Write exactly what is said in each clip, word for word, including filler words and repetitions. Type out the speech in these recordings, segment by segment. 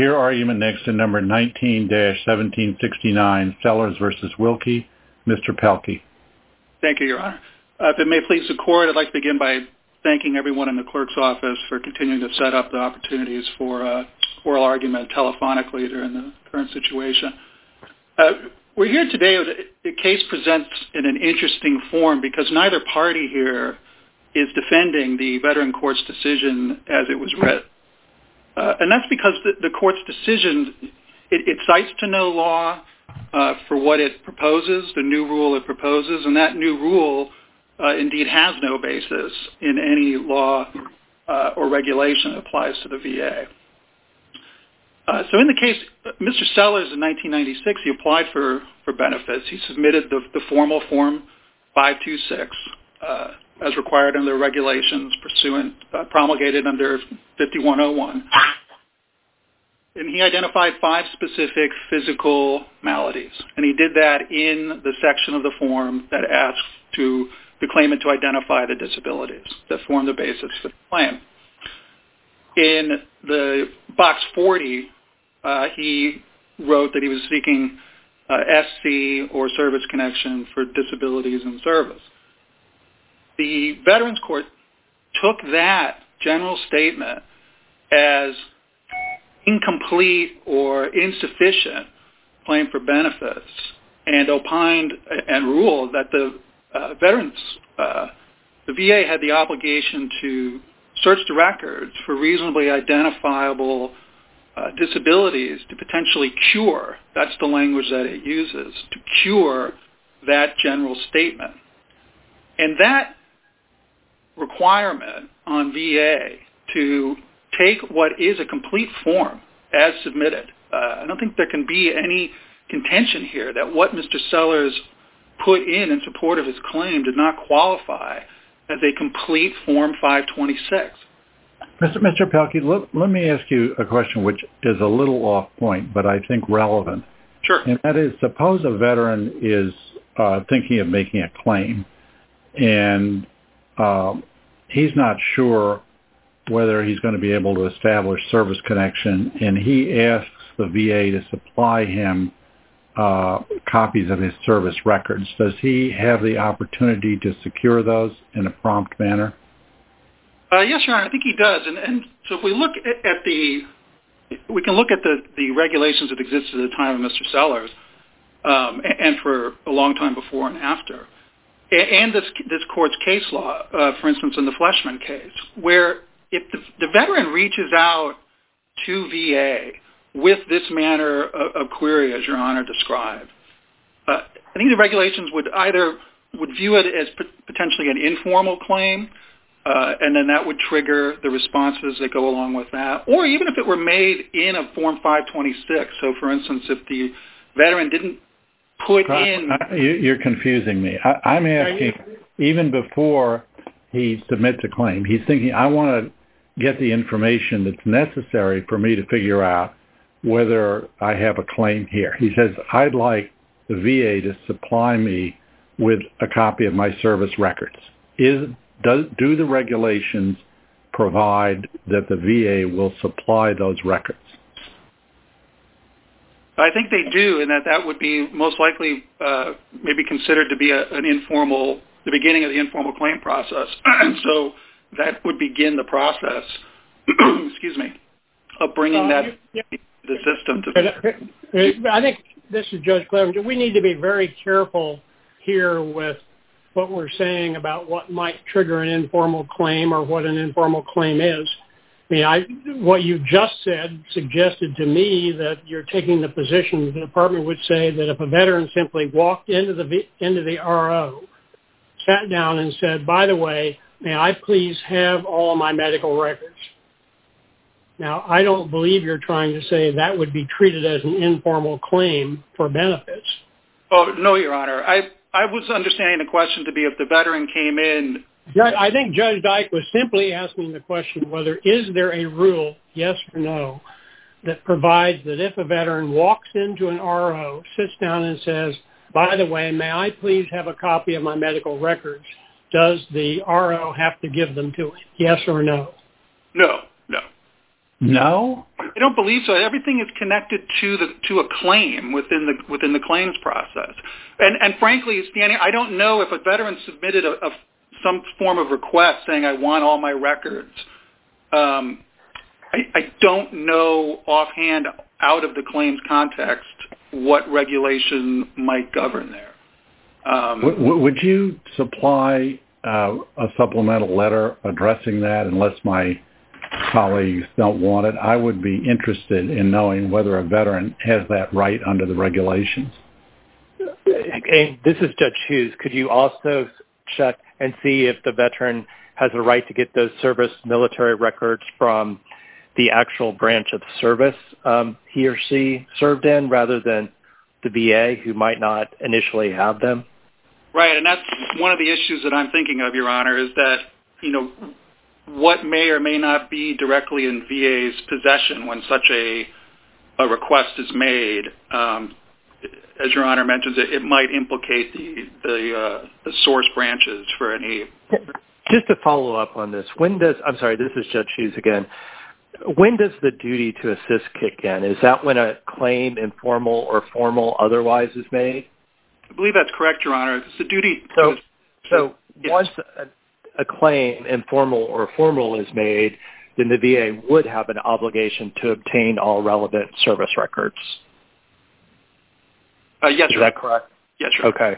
Your argument next to number nineteen dash seventeen sixty-nine, Sellers versus Wilkie. Mister Pelkey. Thank you, Your Honor. Uh, if it may please the Court, I'd like to begin by thanking everyone in the clerk's office for continuing to set up the opportunities for uh, oral argument telephonically during the current situation. Uh, we're here today. The case presents in an interesting form because neither party here is defending the Veteran Court's decision as it was read. Uh, and that's because the, the Court's decision, it, it cites to no law uh, for what it proposes, the new rule it proposes, and that new rule uh, indeed has no basis in any law uh, or regulation that applies to the V A. Uh, so in the case, Mister Sellers in nineteen ninety-six, he applied for, for benefits. He submitted the, the formal Form five two six uh, as required under regulations pursuant, uh, promulgated under fifty-one oh one. And he identified five specific physical maladies. And he did that in the section of the form that asks to the claimant to identify the disabilities that form the basis for the claim. In the box forty, uh, he wrote that he was seeking uh, S C or service connection for disabilities in service. The Veterans Court took that general statement as incomplete or insufficient claim for benefits and opined and ruled that the uh, veterans, uh, the V A had the obligation to search the records for reasonably identifiable uh, disabilities to potentially cure, that's the language that it uses, to cure that general statement. And that requirement on V A to take what is a complete form as submitted, uh, I don't think there can be any contention here that what Mister Sellers put in in support of his claim did not qualify as a complete Form five twenty-six. Mister Mister Pelkey, let, let me ask you a question which is a little off point, but I think relevant. Sure. And that is, suppose a veteran is uh, thinking of making a claim, and um, he's not sure whether he's going to be able to establish service connection, and he asks the V A to supply him uh, copies of his service records. Does he have the opportunity to secure those in a prompt manner? Uh, yes, Your Honor, I think he does. And, and so if we look at, at the, we can look at the, the regulations that existed at the time of Mister Sellers, um, and, and for a long time before and after, and this, this court's case law, uh, for instance, in the Fleshman case, where if the, the veteran reaches out to V A with this manner of, of query, as Your Honor described, uh, I think the regulations would either would view it as p- potentially an informal claim, uh, and then that would trigger the responses that go along with that, or even if it were made in a Form five twenty-six. So, for instance, if the veteran didn't put in... You're confusing me. I, I'm asking, even before he submits a claim, he's thinking, I want to get the information that's necessary for me to figure out whether I have a claim here. He says, I'd like the V A to supply me with a copy of my service records. Is does, do the regulations provide that the V A will supply those records? I think they do, and that that would be most likely uh, maybe considered to be a, an informal, the beginning of the informal claim process. And so that would begin the process, excuse me, of bringing uh, that yeah. the system to... I think, this is Judge Clevenger, we need to be very careful here with what we're saying about what might trigger an informal claim or what an informal claim is. I mean, I, what you just said suggested to me that you're taking the position the department would say that if a veteran simply walked into the into the R O, sat down and said, by the way, may I please have all of my medical records? Now, I don't believe you're trying to say that would be treated as an informal claim for benefits. Oh, no, Your Honor. I, I was understanding the question to be if the veteran came in... I think Judge Dyke was simply asking the question whether is there a rule, yes or no, that provides that if a veteran walks into an R O, sits down and says, by the way, may I please have a copy of my medical records, does the R O have to give them to him, yes or no? No, no. No? It don't believe so. Everything is connected to the to a claim within the within the claims process. And and frankly, Stanley, I don't know if a veteran submitted a, a some form of request saying I want all my records. Um, I, I don't know offhand, out of the claims context, what regulation might govern there. Um, w- would you supply uh, a supplemental letter addressing that unless my colleagues don't want it? I would be interested in knowing whether a veteran has that right under the regulations. And this is Judge Hughes. Could you also check and see if the veteran has a right to get those service military records from the actual branch of service um, he or she served in rather than the V A, who might not initially have them? Right, and that's one of the issues that I'm thinking of, Your Honor, is that, you know, what may or may not be directly in V A's possession when such a, a request is made. Um, as Your Honor mentions, it, it might implicate the the, uh, the source branches for any. Just to follow up on this, when does I'm sorry, this is Judge Hughes again. When does the duty to assist kick in? Is that when a claim, informal or formal, otherwise is made? I believe that's correct, Your Honor. It's the duty. So, to, so yes. once a, a claim, informal or formal, is made, then the V A would have an obligation to obtain all relevant service records. Uh, yes, is sir. that correct? Yes, sir. Okay.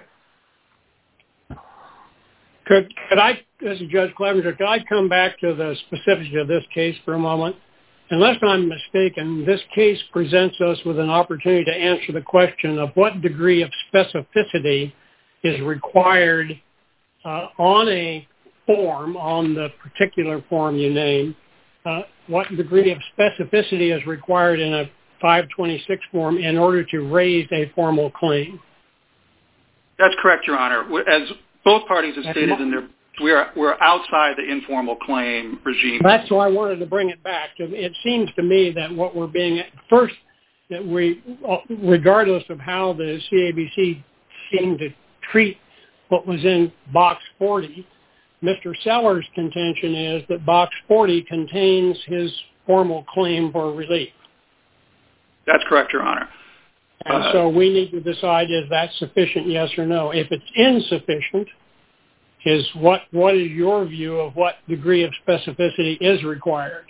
Could could I, as a Judge Clevenger, could I come back to the specifics of this case for a moment? Unless I'm mistaken, this case presents us with an opportunity to answer the question of what degree of specificity is required uh, on a form, on the particular form you name. Uh, what degree of specificity is required in a five twenty-six form in order to raise a formal claim? That's correct, Your Honor. As both parties have stated in their, we're we're outside the informal claim regime. That's why I wanted to bring it back. It seems to me that what we're being first, that we, regardless of how the C A B C seemed to treat what was in Box forty, Mister Sellers' contention is that Box forty contains his formal claim for relief. That's correct, Your Honor. And uh, so we need to decide, is that sufficient, yes or no? If it's insufficient, is what what is your view of what degree of specificity is required?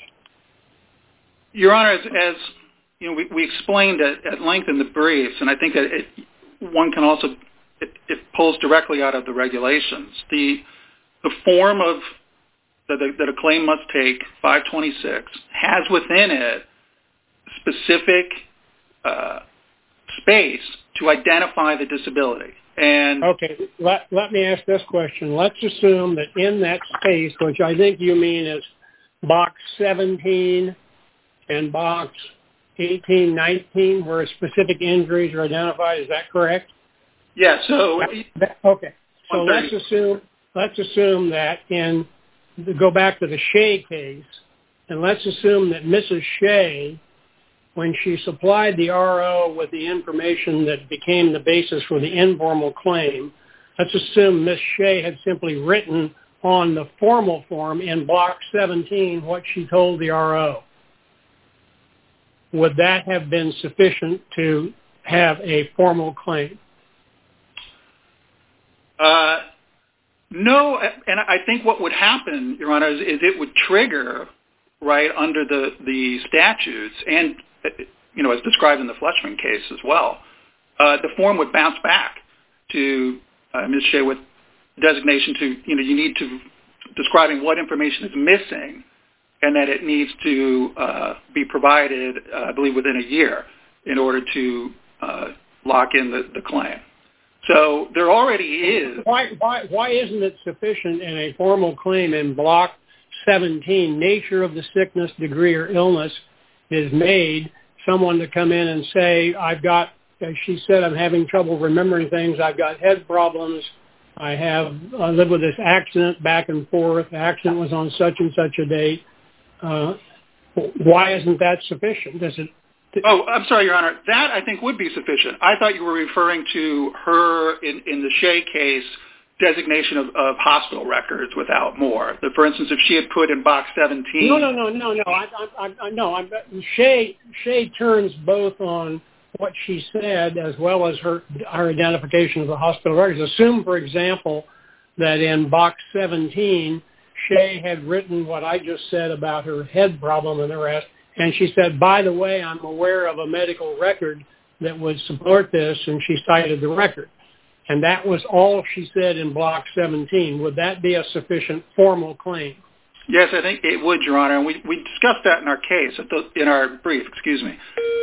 Your Honor, as, as you know, we, we explained at, at length in the briefs, and I think that it, one can also, it, it pulls directly out of the regulations. The the form of that a, that a claim must take, five twenty-six, has within it specific uh, space to identify the disability. And okay, let, let me ask this question. Let's assume that in that space, which I think you mean is box seventeen and box eighteen, nineteen, where specific injuries are identified, is that correct? Yeah, so... Okay, so let's assume, let's assume that in, go back to the Shea case, and let's assume that Missus Shea, when she supplied the R O with the information that became the basis for the informal claim, let's assume Miz Shea had simply written on the formal form in block seventeen what she told the R O. Would that have been sufficient to have a formal claim? Uh, no, and I think what would happen, Your Honor, is, is it would trigger, right, under the, the statutes and, you know, as described in the Fletchman case as well, uh, the form would bounce back to uh, Miz Shea with designation to, you know, you need to, describing what information is missing and that it needs to uh, be provided, uh, I believe, within a year in order to uh, lock in the, the claim. So there already is... Why, why, why isn't it sufficient in a formal claim in block seventeen, nature of the sickness, degree, or illness is made, someone to come in and say, I've got, as she said, I'm having trouble remembering things, I've got head problems, I have, I live with this accident back and forth, the accident was on such and such a date. Uh, why isn't that sufficient? Does it? Oh, I'm sorry, Your Honor. That, I think, would be sufficient. I thought you were referring to her, in, in the Shea case, designation of, of hospital records without more. So for instance, if she had put in box seventeen... No, no, no, no, no. I, I, I, no I'm, Shea, Shea turns both on what she said as well as her, her identification of the hospital records. Assume, for example, that in box seventeen, Shea had written what I just said about her head problem and the rest, and she said, by the way, I'm aware of a medical record that would support this, and she cited the record. And that was all she said in block seventeen. Would that be a sufficient formal claim? Yes, I think it would, Your Honor. And we, we discussed that in our case, at the, in our brief, excuse me.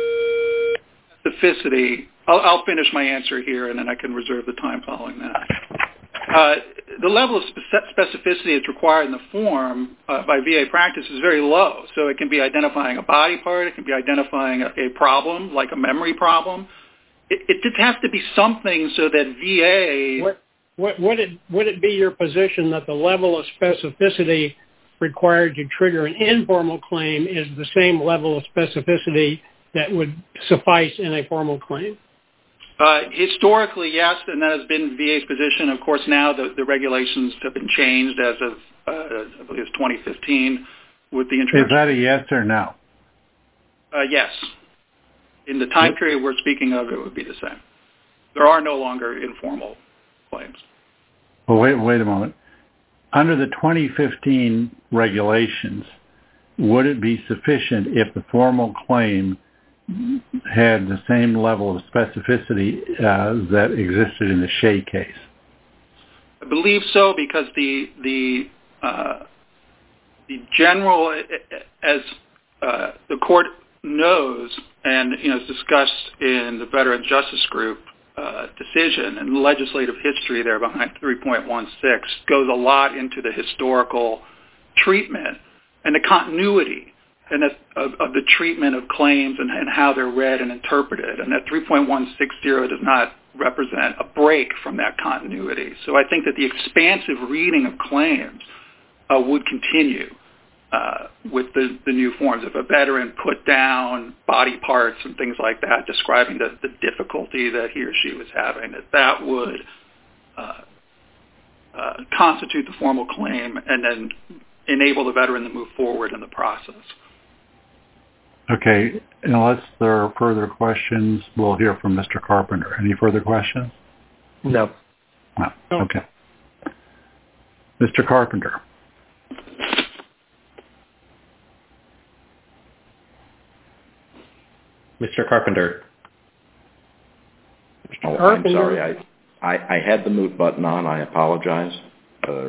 Specificity, I'll, I'll finish my answer here, and then I can reserve the time following that. Uh, the level of spe- specificity that's required in the form uh, by V A practice is very low. So it can be identifying a body part. It can be identifying a, a problem, like a memory problem. It, it just has to be something so that V A... What, what, would, it, would it be your position that the level of specificity required to trigger an informal claim is the same level of specificity that would suffice in a formal claim? Uh, historically, yes, and that has been V A's position. Of course, now the, the regulations have been changed as of, uh, I believe it's twenty fifteen with the introduction. Is that a yes or no? Uh, yes. In the time period we're speaking of, it would be the same. There are no longer informal claims. Well, wait, wait a moment. Under the twenty fifteen regulations, would it be sufficient if the formal claim had the same level of specificity uh, that existed in the Shea case? I believe so, because the the uh, the general, as uh, the court knows, and you know, is discussed in the Veteran Justice Group uh, decision and the legislative history there behind three point one six goes a lot into the historical treatment and the continuity and that, of, of the treatment of claims and, and how they're read and interpreted. And that three point one six zero does not represent a break from that continuity. So I think that the expansive reading of claims uh, would continue uh, with the, the new forms. If a veteran put down body parts and things like that, describing the, the difficulty that he or she was having, that that would uh, uh, constitute the formal claim and then enable the veteran to move forward in the process. Okay, unless there are further questions, we'll hear from Mister Carpenter. Any further questions? No. No. Okay. Mister Carpenter. Mister Carpenter. Oh, I'm sorry. I, I, I had the mute button on. I apologize. Uh,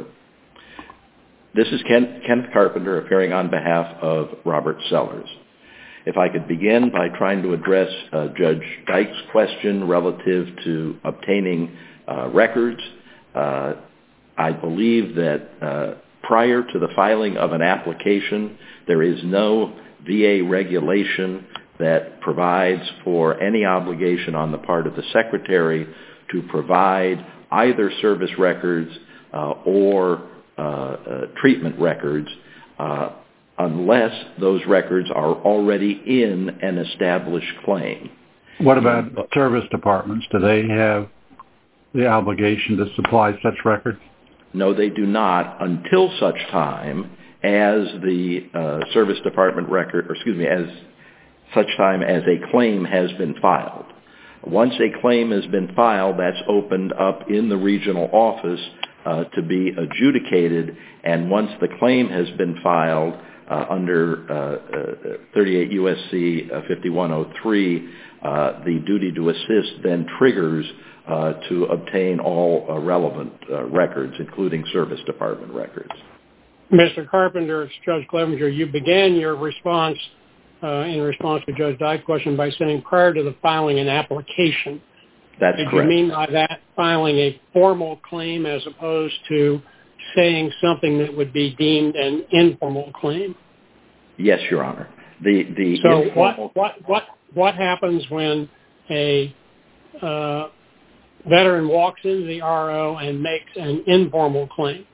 this is Ken, Kenneth Carpenter appearing on behalf of Robert Sellers. If I could begin by trying to address uh, Judge Dyke's question relative to obtaining uh, records, uh, I believe that uh, prior to the filing of an application, there is no V A regulation that provides for any obligation on the part of the Secretary to provide either service records uh, or uh, uh, treatment records uh, unless those records are already in an established claim. What about service departments? Do they have the obligation to supply such records? No, they do not until such time as the uh, service department record, or excuse me, as such time as a claim has been filed. Once a claim has been filed, that's opened up in the regional office uh, to be adjudicated, and once the claim has been filed, Uh, under uh, uh, thirty-eight U S C uh, fifty-one oh three, uh, the duty to assist then triggers uh, to obtain all uh, relevant uh, records, including service department records. Mister Carpenter, it's Judge Clevenger. You began your response uh, in response to Judge Dyke's question by saying prior to the filing an application. That's Did correct. you mean by that filing a formal claim as opposed to saying something that would be deemed an informal claim? Yes, Your Honor. The the so informal... what what what what happens when a uh, veteran walks into the R O and makes an informal claim?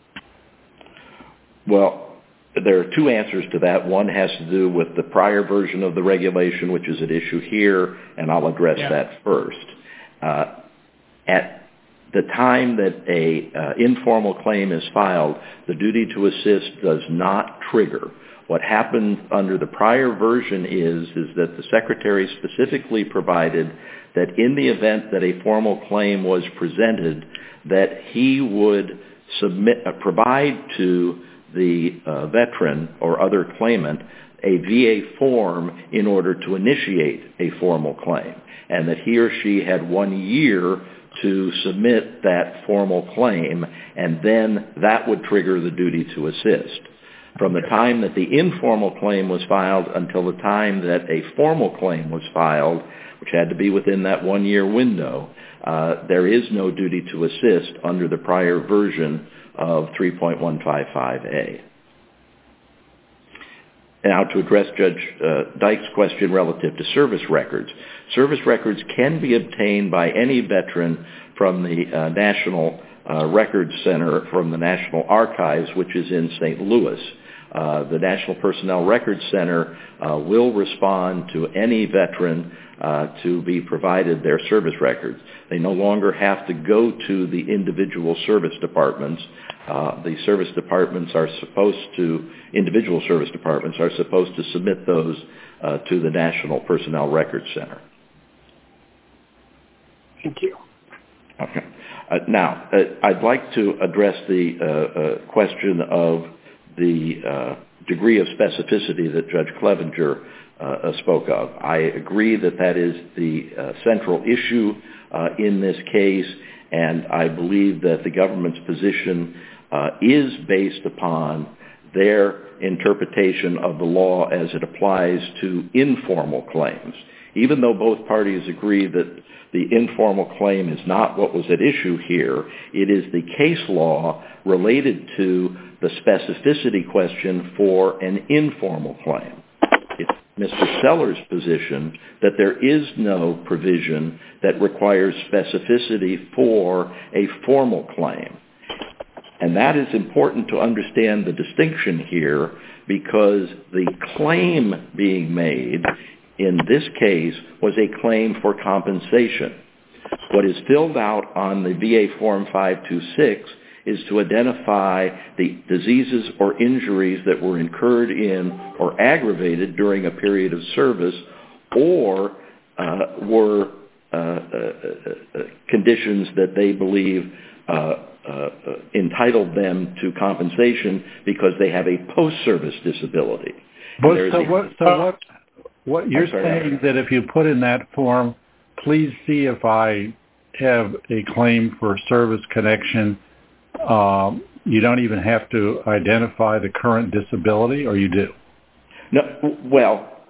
Well, there are two answers to that. One has to do with the prior version of the regulation, which is at issue here, and I'll address yeah. that first. Uh, at the time that a uh, informal claim is filed, the duty to assist does not trigger. What happened under the prior version is, is that the Secretary specifically provided that in the event that a formal claim was presented, that he would submit, uh, provide to the uh, veteran or other claimant a V A form in order to initiate a formal claim, and that he or she had one year to submit that formal claim, and then that would trigger the duty to assist. From the time that the informal claim was filed until the time that a formal claim was filed, which had to be within that one-year window, uh, there is no duty to assist under the prior version of three point one five five A. Now, to address Judge uh, Dyke's question relative to service records, service records can be obtained by any veteran from the uh, National uh, Records Center, from the National Archives, which is in Saint Louis. Uh, the National Personnel Records Center uh, will respond to any veteran uh, to be provided their service records. They no longer have to go to the individual service departments. Uh, the service departments are supposed to, individual service departments are supposed to submit those uh, to the National Personnel Records Center. Thank you. Okay. Uh, now, uh, I'd like to address the uh, uh, question of the uh, degree of specificity that Judge Clevenger uh, spoke of. I agree that that is the uh, central issue uh, in this case, and I believe that the government's position uh, is based upon their interpretation of the law as it applies to informal claims. Even though both parties agree that the informal claim is not what was at issue here, it is the case law related to the specificity question for an informal claim. It's Mister Sellers' position that there is no provision that requires specificity for a formal claim. And that is important to understand the distinction here, because the claim being made in this case was a claim for compensation. What is filled out on the V A Form five two six is to identify the diseases or injuries that were incurred in or aggravated during a period of service, or uh, were uh, uh, uh, conditions that they believe uh, uh, entitled them to compensation because they have a post-service disability. But so, what, so what, what you're saying that if you put in that form, please see if I have a claim for service connection, Um, you don't even have to identify the current disability, or you do? No. Well,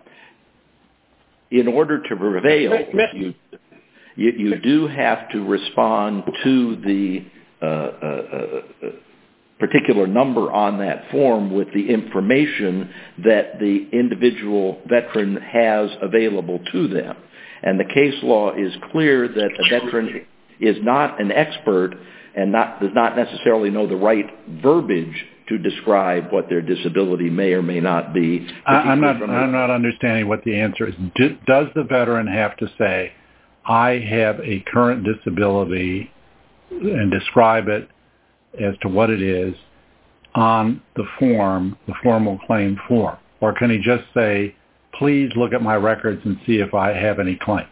in order to prevail, you, you, you do have to respond to the uh, uh, uh, particular number on that form with the information that the individual veteran has available to them. And the case law is clear that a veteran is not an expert and not, does not necessarily know the right verbiage to describe what their disability may or may not be. I'm not, I'm not understanding what the answer is. Do, does the veteran have to say, I have a current disability, and describe it as to what it is on the form, the formal claim form? Or can he just say, please look at my records and see if I have any claims?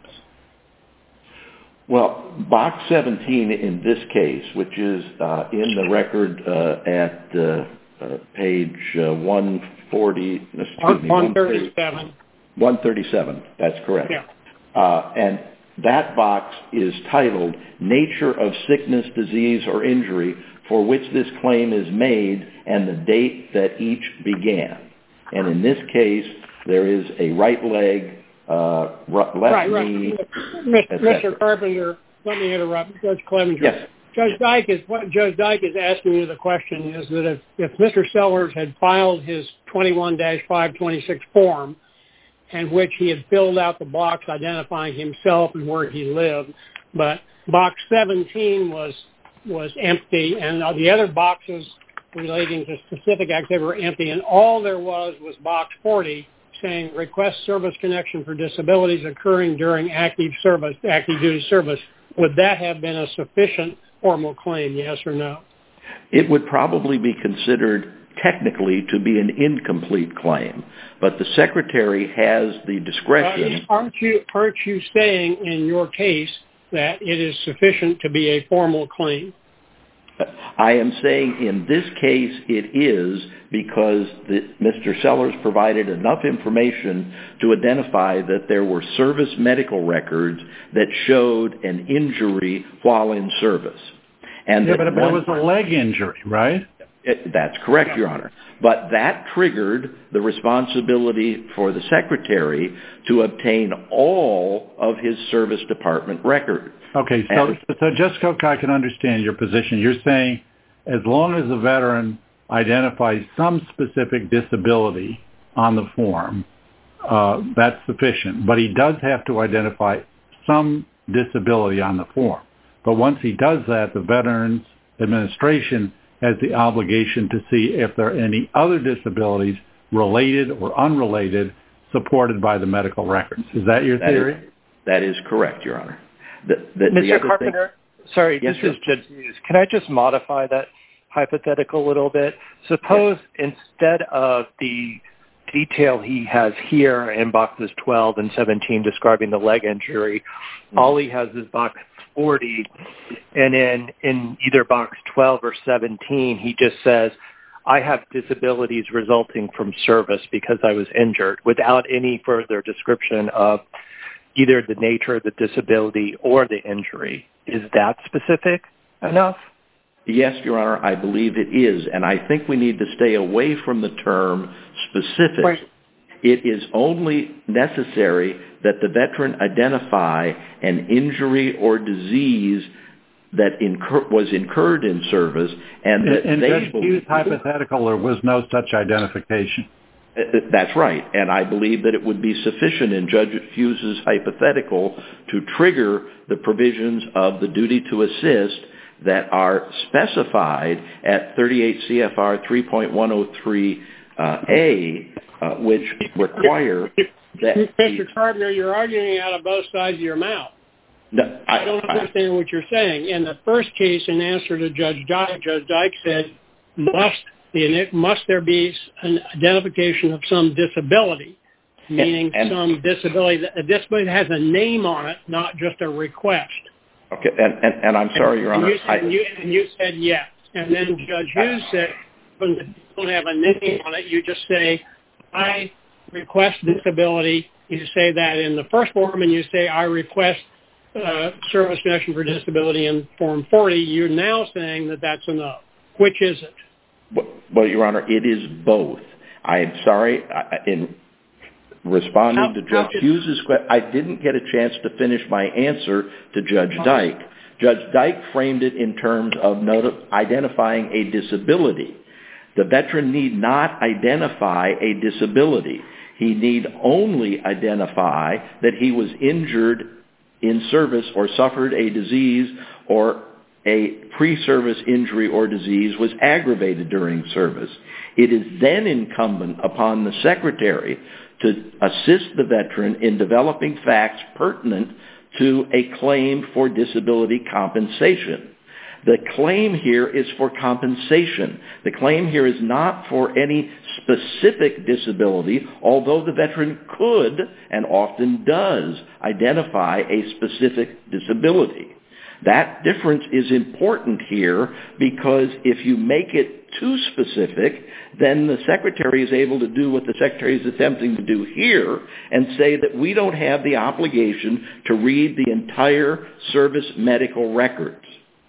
Well, box seventeen in this case, which is uh, in the record uh, at uh, uh, page uh, one forty, excuse me, one thirty-seven. one thirty-seven, that's correct. Yeah. Uh, and that box is titled Nature of Sickness, Disease, or Injury for which this claim is made and the date that each began. And in this case, there is a right leg, uh, left right, knee. Right. Mister Carpenter, let me interrupt. Judge Clevenger. Yes. Judge Dyke is what Judge Dyke is asking you. The question is that if, if Mister Sellers had filed his twenty-one dash five twenty-six form, in which he had filled out the box identifying himself and where he lived, but box seventeen was was empty, and the other boxes relating to specific activity were empty, and all there was was box forty, saying request service connection for disabilities occurring during active service, active duty service. Would that have been a sufficient informal claim, yes or no? It would probably be considered technically to be an incomplete claim, but the Secretary has the discretion. Uh, aren't you aren't you saying in your case that it is sufficient to be a formal claim? I am saying in this case it is, because the, Mister Sellers provided enough information to identify that there were service medical records that showed an injury while in service. And yeah, that but, but it was a leg injury, right? It, that's correct, Your Honor. But that triggered the responsibility for the Secretary to obtain all of his service department records. Okay, so, so just so I can understand your position, you're saying as long as the veteran identifies some specific disability on the form, uh, that's sufficient. But he does have to identify some disability on the form. But once he does that, the Veterans Administration has the obligation to see if there are any other disabilities related or unrelated supported by the medical records. Is that your theory? That is, that is correct, Your Honor. The, the, Mister the Carpenter, thing... sorry, yes, this sir. is Judge Hughes. Can I just modify that hypothetical a little bit? Suppose yes. instead of the detail he has here in boxes twelve and seventeen describing the leg injury, mm-hmm. all he has is box forty, and in, in either box twelve or seventeen, he just says, I have disabilities resulting from service because I was injured, without any further description of either the nature of the disability or the injury. Is that specific enough? Yes, Your Honor, I believe it is, and I think we need to stay away from the term specific. Right. It is only necessary that the veteran identify an injury or disease that incur- was incurred in service, and that in, they Judge believe... Hughes' hypothetical, there was no such identification. That's right, and I believe that it would be sufficient in Judge Hughes' hypothetical to trigger the provisions of the duty to assist that are specified at thirty-eight C F R three point one oh three A, uh, which require that... Mister Carpenter, you're arguing out of both sides of your mouth. No, I, I don't understand I, what you're saying. In the first case, in answer to Judge Dyke, Judge Dyke said, must, the, must there be an identification of some disability, meaning and, and, some disability, a disability that has a name on it, not just a request. Okay, and, and, and I'm sorry, Your Honor. And you, said, I, you, and you said yes. And then Judge Hughes said, when you don't have a name on it, you just say, I request disability. You say that in the first form, and you say, I request uh, service connection for disability in Form forty. You're now saying that that's enough. Which is it? Well, well Your Honor, it is both. I am sorry. I, in responding how, to Judge how Hughes' question, I didn't get a chance to finish my answer to Judge Dyke. Judge Dyke framed it in terms of not- identifying a disability. The veteran need not identify a disability. He need only identify that he was injured in service or suffered a disease, or a pre-service injury or disease was aggravated during service. It is then incumbent upon the Secretary to assist the veteran in developing facts pertinent to a claim for disability compensation. The claim here is for compensation. The claim here is not for any specific disability, although the veteran could and often does identify a specific disability. That difference is important here because if you make it too specific, then the Secretary is able to do what the Secretary is attempting to do here and say that we don't have the obligation to read the entire service medical records.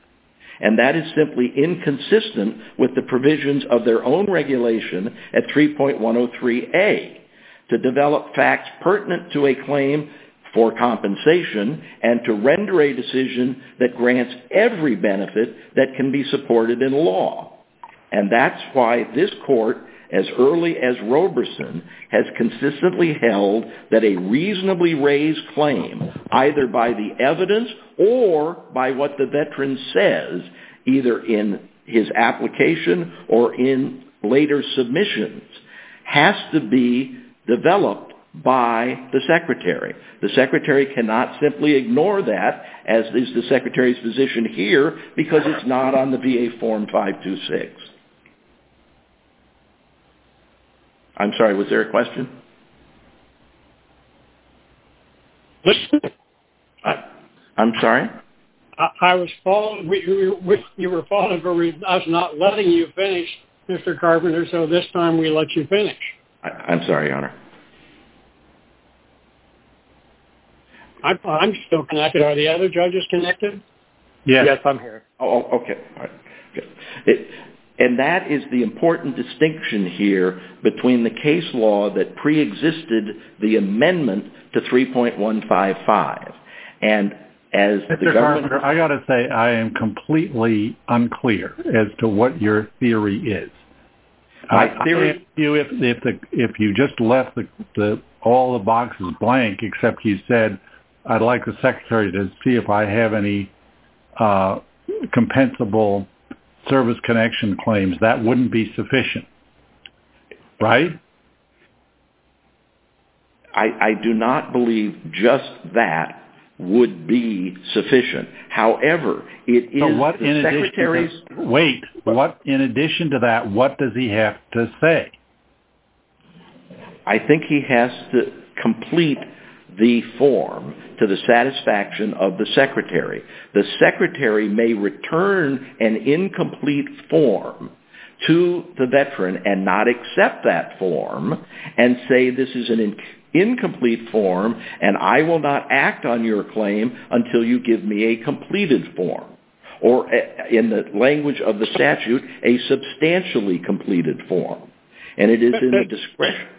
And that is simply inconsistent with the provisions of their own regulation at three point one oh three A to develop facts pertinent to a claim for compensation and to render a decision that grants every benefit that can be supported in law. And that's why this court, as early as Roberson, has consistently held that a reasonably raised claim, either by the evidence or by what the veteran says, either in his application or in later submissions, has to be developed by the Secretary. The Secretary cannot simply ignore that, as is the Secretary's position here, because it's not on the V A Form five two six. I'm sorry, was there a question? I, I'm sorry? I, I was following, we, we, you were following for us not letting you finish, Mister Carpenter, so this time we let you finish. I, I'm sorry, Your Honor. I, I'm still connected. Are the other judges connected? Yes, yes I'm here. Oh, okay. All right. Okay. It, and that is the important distinction here between the case law that pre-existed the amendment to three point one five five. And as Mister the government... Carpenter, I got to say I am completely unclear as to what your theory is. My I, theory... I ask you if, if, the, if you just left the, the, all the boxes blank, except you said, I'd like the Secretary to see if I have any uh, compensable service connection claims, that wouldn't be sufficient, right? I, I do not believe just that would be sufficient. However, it is so what the in Secretary's... To, wait, what in addition to that, what does he have to say? I think he has to complete the form to the satisfaction of the Secretary. The Secretary may return an incomplete form to the veteran and not accept that form and say this is an in- incomplete form and I will not act on your claim until you give me a completed form. Or in the language of the statute, a substantially completed form. And it is in the discretion.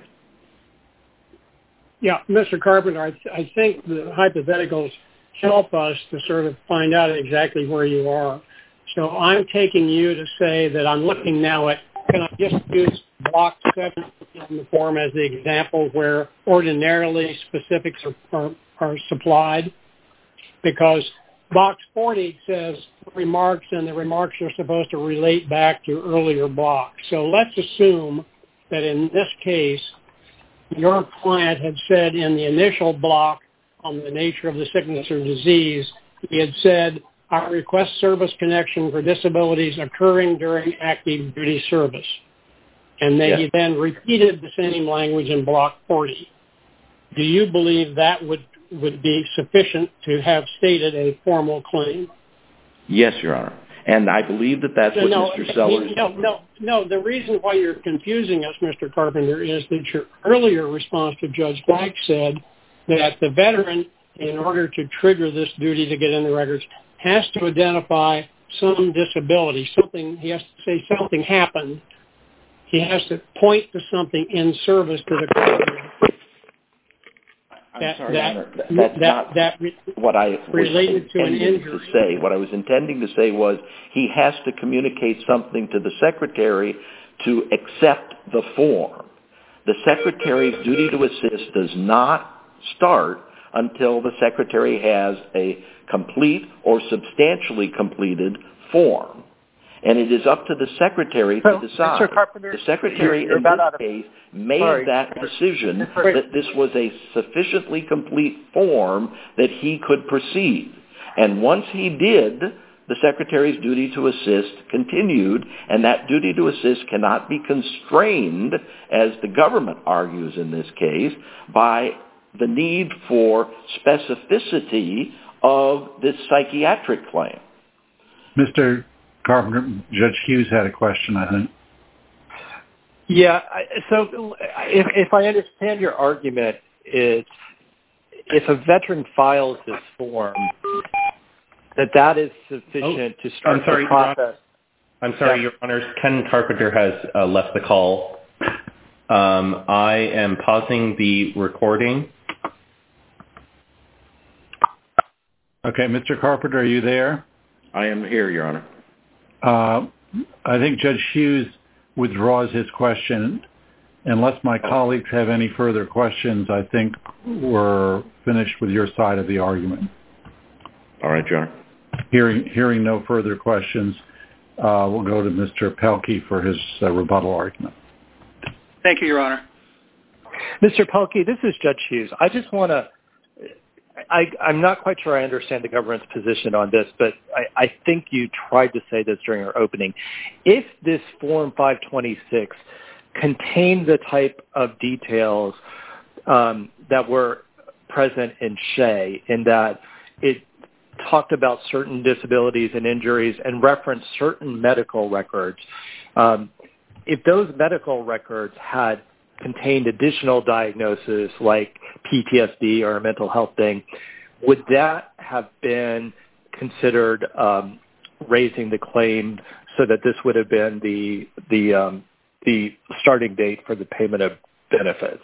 Yeah, Mister Carpenter, I, th- I think the hypotheticals help us to sort of find out exactly where you are. So I'm taking you to say that I'm looking now at, can I just use block seven in the form as the example where ordinarily specifics are, are, are supplied? Because box forty says remarks, and the remarks are supposed to relate back to earlier blocks. So let's assume that in this case, your client had said in the initial block on the nature of the sickness or disease, he had said, I request service connection for disabilities occurring during active duty service. And then yes. He then repeated the same language in block forty. Do you believe that would, would be sufficient to have stated a formal claim? Yes, Your Honor. And I believe that that's what no, Mister Sellers... No, no, no. The reason why you're confusing us, Mister Carpenter, is that your earlier response to Judge Black said that the veteran, in order to trigger this duty to get in the records, has to identify some disability, something, he has to say something happened. He has to point to something in service to the client. I'm that, sorry, that, Your Honor. That, that's that, not that re- what I was related to an intending injury. to say. What I was intending to say was he has to communicate something to the Secretary to accept the form. The Secretary's duty to assist does not start until the Secretary has a complete or substantially completed form. And it is up to the Secretary so, to decide. Mister Carpenter, the Secretary you're, you're in this of, case made sorry. that decision that this was a sufficiently complete form that he could proceed. And once he did, the Secretary's duty to assist continued, and that duty to assist cannot be constrained, as the government argues in this case, by the need for specificity of this psychiatric claim. Mister Carpenter, Judge Hughes had a question, I think. Yeah, so if, if I understand your argument, it's if a veteran files this form, that that is sufficient oh, to start I'm sorry, the process. I'm sorry, Your Honors. Ken Carpenter has uh, left the call. Um, I am pausing the recording. Okay, Mister Carpenter, are you there? I am here, Your Honor. Uh, I think Judge Hughes withdraws his question. Unless my colleagues have any further questions, I think we're finished with your side of the argument. All right, Your Honor. Hearing, hearing no further questions, uh, we'll go to Mister Pelkey for his uh, rebuttal argument. Thank you, Your Honor. Mister Pelkey, this is Judge Hughes. I just want to I, I'm not quite sure I understand the government's position on this, but I, I think you tried to say this during our opening. If this Form five twenty-six contained the type of details um, that were present in Shea, in that it talked about certain disabilities and injuries and referenced certain medical records, um, if those medical records had contained additional diagnosis like P T S D or a mental health thing, would that have been considered um, raising the claim so that this would have been the the um, the starting date for the payment of benefits?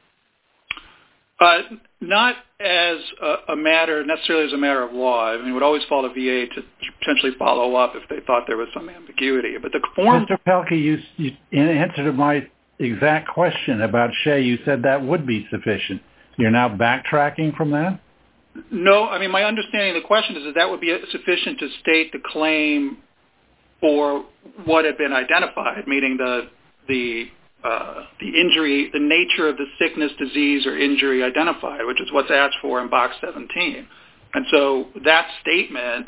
Uh, not as a, a matter, necessarily as a matter of law. I mean, it would always fall to V A to potentially follow up if they thought there was some ambiguity. But the form... Mister Pelkey, you, you, in answer to my exact question about Shea, you said that would be sufficient. You're now backtracking from that? No, I mean, my understanding of the question is that that would be sufficient to state the claim for what had been identified, meaning the the uh, the injury, the nature of the sickness, disease, or injury identified, which is what's asked for in Box seventeen. And so that statement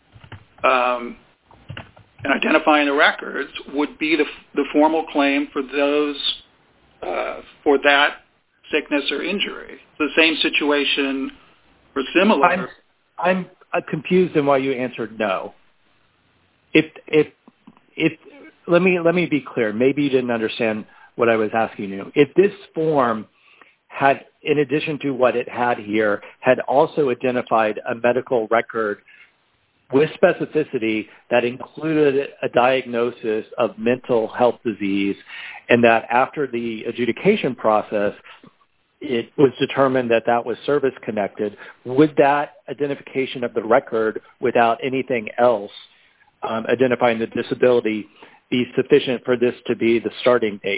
um, and identifying the records would be the, the formal claim for those uh, for that sickness or injury. The same situation or similar. I'm, I'm uh, confused in why you answered no. If if if let me let me be clear. Maybe you didn't understand what I was asking you. If this form had, in addition to what it had here, had also identified a medical record with specificity that included a diagnosis of mental health disease, and that after the adjudication process, it was determined that that was service-connected, would that identification of the record without anything else um, identifying the disability be sufficient for this to be the starting date?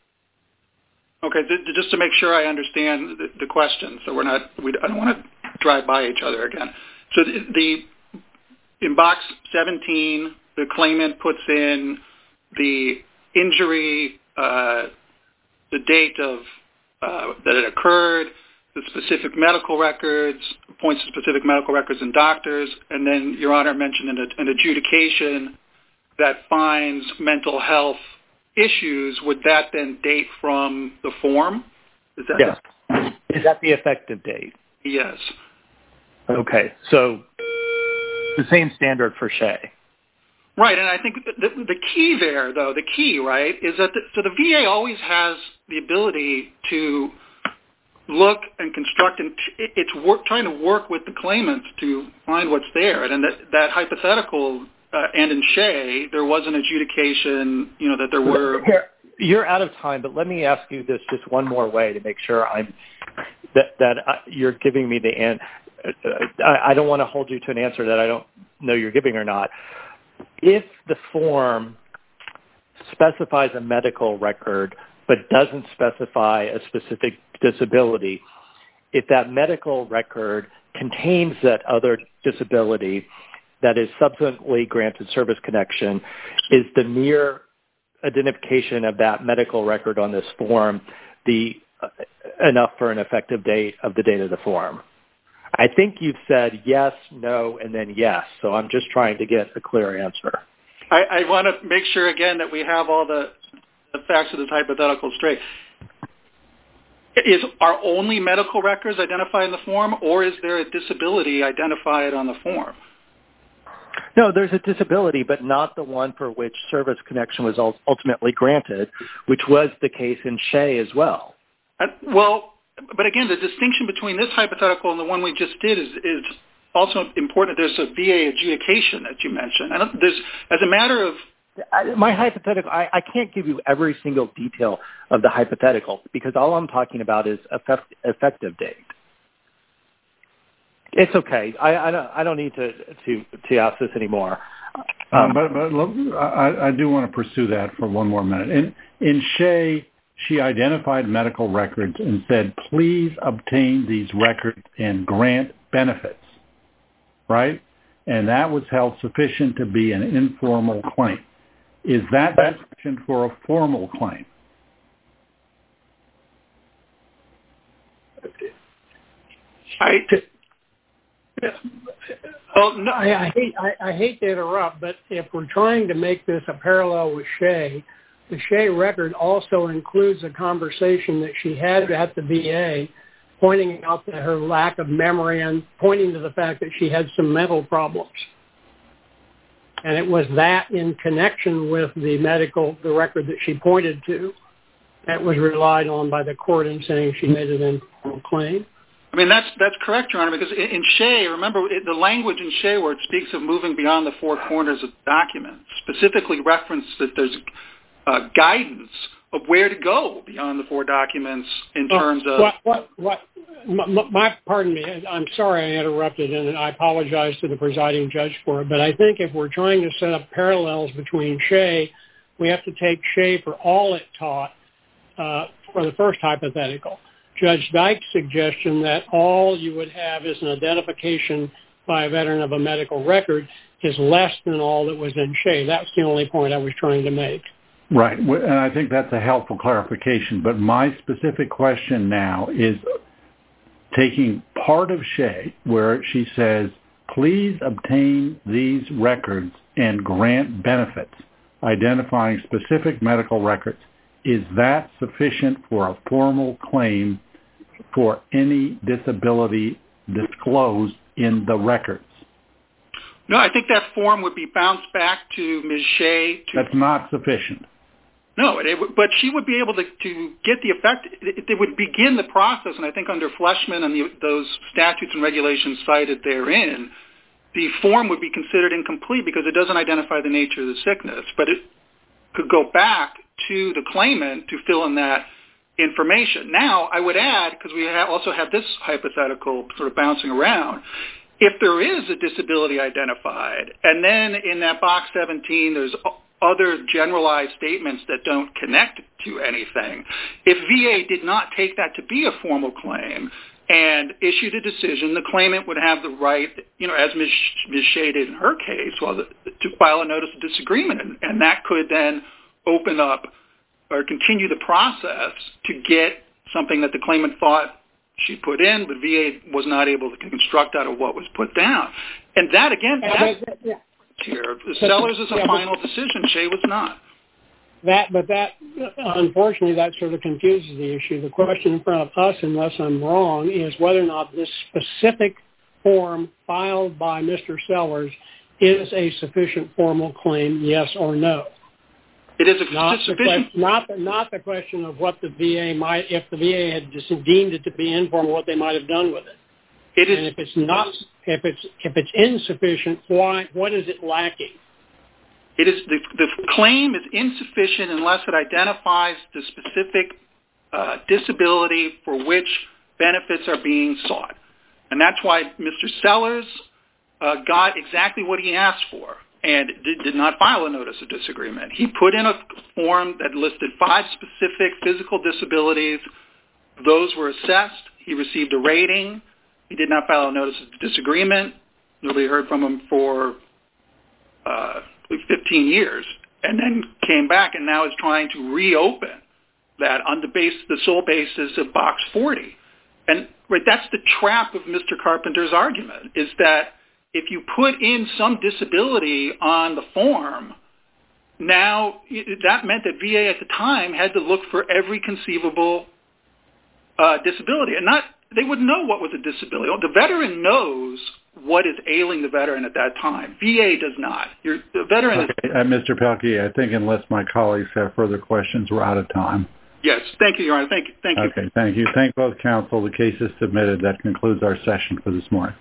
Okay, just to make sure I understand the, the question, so we're not, we, I don't want to drive by each other again. So the, the in Box seventeen, the claimant puts in the injury, uh, the date of uh, that it occurred, the specific medical records, points to specific medical records and doctors, and then Your Honor mentioned an, an adjudication that finds mental health issues. Would that then date from the form? Is that yes. Is that the effective date? Yes. Okay, so the same standard for Shea. Right, and I think the, the key there, though, the key, right, is that the, so the V A always has the ability to look and construct, and it's work, trying to work with the claimants to find what's there. And that, that hypothetical, uh, and in Shea, there was an adjudication, you know, that there were... Here, you're out of time, but let me ask you this just one more way to make sure I'm that, that uh, you're giving me the answer. Uh, I, I don't want to hold you to an answer that I don't know you're giving or not. If the form specifies a medical record but doesn't specify a specific disability, if that medical record contains that other disability that is subsequently granted service connection, is the mere identification of that medical record on this form the uh, enough for an effective date of the date of the form? I think you've said yes, no, and then yes. So I'm just trying to get a clear answer. I, I want to make sure, again, that we have all the, the facts of this hypothetical straight. Is are only medical records identified in the form, or is there a disability identified on the form? No, there's a disability, but not the one for which service connection was ultimately granted, which was the case in Shea as well. Uh, well, but again, the distinction between this hypothetical and the one we just did is, is also important. There's a V A adjudication that you mentioned. I don't, there's, as a matter of... I, my hypothetical, I, I can't give you every single detail of the hypothetical because all I'm talking about is effect, effective date. It's okay. I, I don't. I don't need to to, to ask this anymore. Um, but but look, I, I do want to pursue that for one more minute. In in Shea, she identified medical records and said, "Please obtain these records and grant benefits." Right, and that was held sufficient to be an informal claim. Is that sufficient for a formal claim? I, well, no, I, I, hate, I, I hate to interrupt, but if we're trying to make this a parallel with Shea, the Shea record also includes a conversation that she had at the V A pointing out that her lack of memory and pointing to the fact that she had some mental problems. And it was that in connection with the medical, the record that she pointed to, that was relied on by the court in saying she made an informal claim. I mean, that's that's correct, Your Honor, because in, in Shea, remember, it, the language in Shea where it speaks of moving beyond the four corners of the document specifically referenced that there's uh, guidance of where to go beyond the four documents in well, terms of... What, what, what, my, my, pardon me, I'm sorry I interrupted, and I apologize to the presiding judge for it, but I think if we're trying to set up parallels between Shea, we have to take Shea for all it taught uh, for the first hypothetical. Judge Dyke's suggestion that all you would have is an identification by a veteran of a medical record is less than all that was in Shea. That's the only point I was trying to make. Right, and I think that's a helpful clarification. But my specific question now is taking part of Shea where she says, please obtain these records and grant benefits, identifying specific medical records. Is that sufficient for a formal claim for any disability disclosed in the records? No, I think that form would be bounced back to Miz Shea. To... That's not sufficient. No, it, but she would be able to, to get the effect. It, it would begin the process, and I think under Fleshman and the, those statutes and regulations cited therein, the form would be considered incomplete because it doesn't identify the nature of the sickness. But it could go back to the claimant to fill in that information. Now, I would add, because we ha- also have this hypothetical sort of bouncing around, if there is a disability identified, and then in that box seventeen, there's other generalized statements that don't connect to anything, if V A did not take that to be a formal claim and issued a decision, the claimant would have the right, you know, as Miz Miz Shea did in her case, well, to file a notice of disagreement, and, and that could then open up or continue the process to get something that the claimant thought she put in, but V A was not able to construct out of what was put down. And that, again, that, yeah. here, the Sellers is a yeah, final but, decision. Shea was not. That, but that, unfortunately, that sort of confuses the issue. The question in front of us, unless I'm wrong, is whether or not this specific form filed by Mister Sellers is a sufficient formal claim, yes or no. It is a not sufficient... The question, not, the, not the question of what the V A might, if the V A had just deemed it to be informal, what they might have done with it. It is, and if it's not, if it's if it's insufficient, why? What is it lacking? It is the, the claim is insufficient unless it identifies the specific uh, disability for which benefits are being sought, and that's why Mister Sellers uh, got exactly what he asked for and did, did not file a notice of disagreement. He put in a form that listed five specific physical disabilities. Those were assessed. He received a rating. He did not file a notice of disagreement. Nobody heard from him for uh, fifteen years, and then came back and now is trying to reopen that on the base, the sole basis of Box forty. And right, that's the trap of Mister Carpenter's argument, is that if you put in some disability on the form, now that meant that V A at the time had to look for every conceivable uh, disability, and not they wouldn't know what was a disability. The veteran knows what is ailing the veteran at that time. V A does not. You're, the veteran okay. is... Uh, Mister Pelkey, I think unless my colleagues have further questions, we're out of time. Yes. Thank you, Your Honor. Thank you. Thank you. Okay. Thank you. Thank both counsel. The case is submitted. That concludes our session for this morning.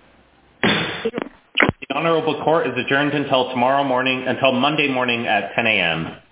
The Honorable Court is adjourned until tomorrow morning, until Monday morning at ten a.m.